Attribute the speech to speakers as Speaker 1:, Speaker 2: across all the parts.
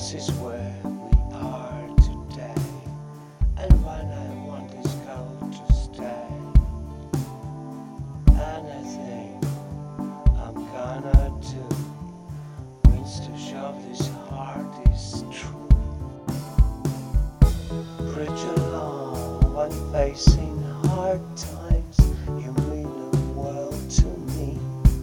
Speaker 1: This is where we are today, and when I want this girl to stay, anything I'm gonna do means to show this heart is true. Bridge along when facing hard times, you mean the world to me.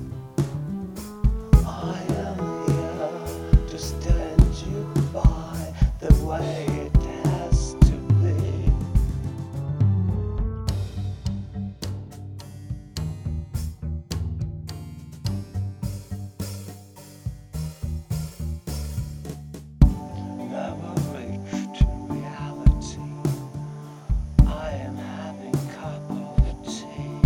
Speaker 1: I am here to stand you by the way it has to be. Never reached reality. I am having a cup of tea.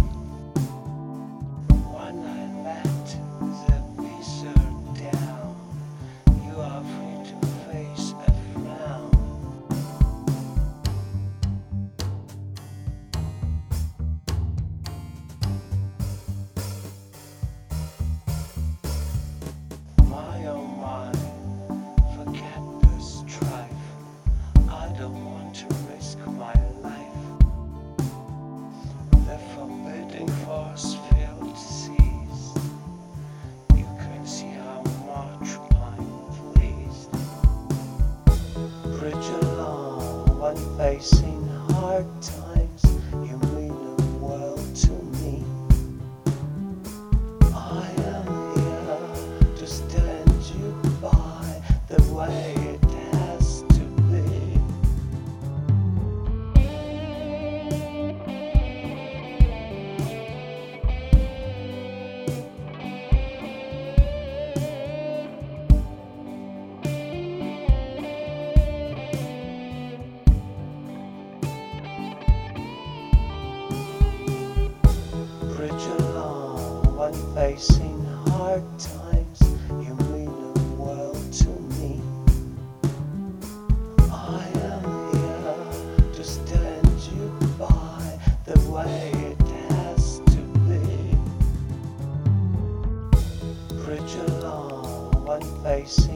Speaker 1: When I let the visor down, you are free to face a frown. My oh my, forget the strife. I don't want to risk my life. The forbidding force-filled seas. You can see how much I'm pleased. Bridge along when facing hard times, you mean the world to me. I am here to stand you by the way it has to be. Bridge along when facing hard times, you mean the world to me. I am here to stand you by the way it has to be. Bridge along when facing